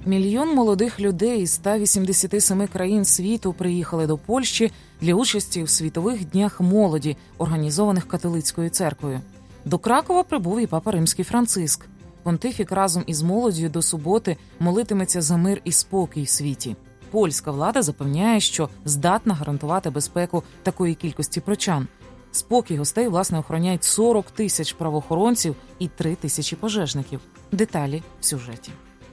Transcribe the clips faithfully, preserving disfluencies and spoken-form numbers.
Мільйон молодих людей із ста вісімдесяти семи країн світу приїхали до Польщі для участі в світових днях молоді, організованих католицькою церквою. До Кракова прибув і папа Римський Франциск. Понтифік разом із молоддю до суботи молитиметься за мир і спокій в світі. Польська влада запевняє, що здатна гарантувати безпеку такої кількості прочан. Спокій гостей, власне, охороняють сорок тисяч правоохоронців і три тисячі пожежників. Деталі в сюжеті.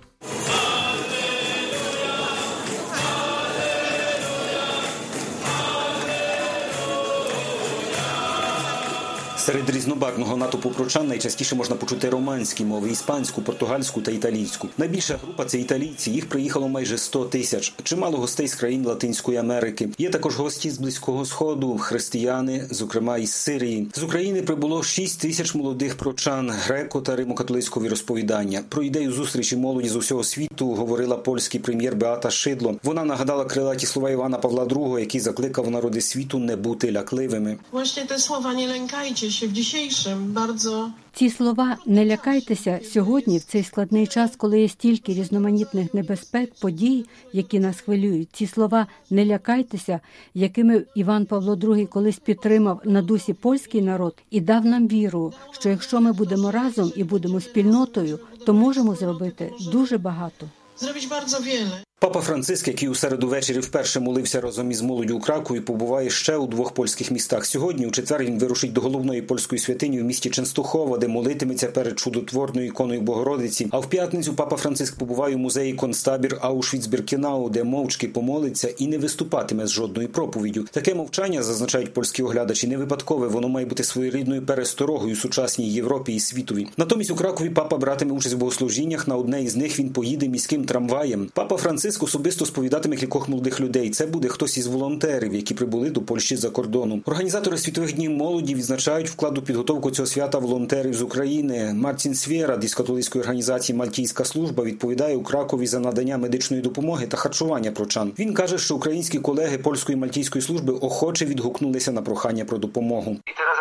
Серед різнобарвного натовпу прочан найчастіше можна почути романські мови – іспанську, португальську та італійську. Найбільша група – це італійці, їх приїхало майже сто тисяч. Чимало гостей з країн Латинської Америки. Є також гості з Близького Сходу, християни, зокрема із Сирії. З України прибуло шість тисяч молодих прочан, греко- та римо-католицького віросповідання. Про ідею зустрічі молоді з усього світу говорила польський прем'єр Беата Шидло. Вона нагадала крилаті слова Івана Павла другого, який закликав народи світу не бути лякливими. Właśnie te słowa nie lękajcie się w dzisiejszym bardzo. Ці слова «не лякайтеся» сьогодні, в цей складний час, коли є стільки різноманітних небезпек, подій, які нас хвилюють. Ці слова «не лякайтеся», якими Іван Павло другий колись підтримав на дусі польський народ і дав нам віру, що якщо ми будемо разом і будемо спільнотою, то можемо зробити дуже багато. Zrobić bardzo wiele. Папа Франциск, який у середу ввечері вперше молився разом із молоддю у Кракові, побуває ще у двох польських містах. Сьогодні, у четвер, він вирушить до головної польської святині в місті Ченстухова, де молитиметься перед чудотворною іконою Богородиці. А в п'ятницю папа Франциск побуває у музеї концтабір Аушвіц-Біркенау, де мовчки помолиться і не виступатиме з жодною проповіддю. Таке мовчання, зазначають польські оглядачі, не випадкове, воно має бути своєрідною пересторогою сучасній Європі і світові. Натомість у Кракові папа братиме участь в богослужіннях, на одне із них він поїде міським трамваєм. Папа Франциск особисто сповідатиме кількох молодих людей. Це буде хтось із волонтерів, які прибули до Польщі з-за кордону. Організатори Світових днів молоді відзначають вклад у підготовку цього свята волонтерів з України. Мартін Свєрад із католицької організації «Мальтійська служба» відповідає у Кракові за надання медичної допомоги та харчування прочан. Він каже, що українські колеги польської Мальтійської служби охоче відгукнулися на прохання про допомогу.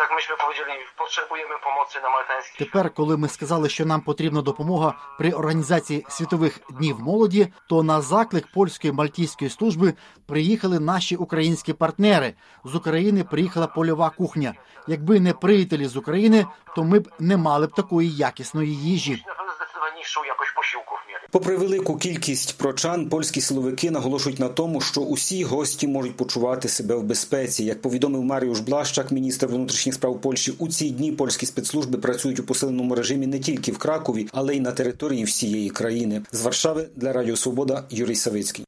Тепер, коли ми сказали, що нам потрібна допомога при організації Світових днів молоді, то на заклик польської Мальтійської служби приїхали наші українські партнери. З України приїхала польова кухня. Якби не приятелі з України, то ми б не мали б такої якісної їжі. Попри велику кількість прочан, польські силовики наголошують на тому, що усі гості можуть почувати себе в безпеці. Як повідомив Маріуш Блащак, міністр внутрішніх справ Польщі, у ці дні польські спецслужби працюють у посиленому режимі не тільки в Кракові, але й на території всієї країни. З Варшави для Радіо Свобода Юрій Савицький.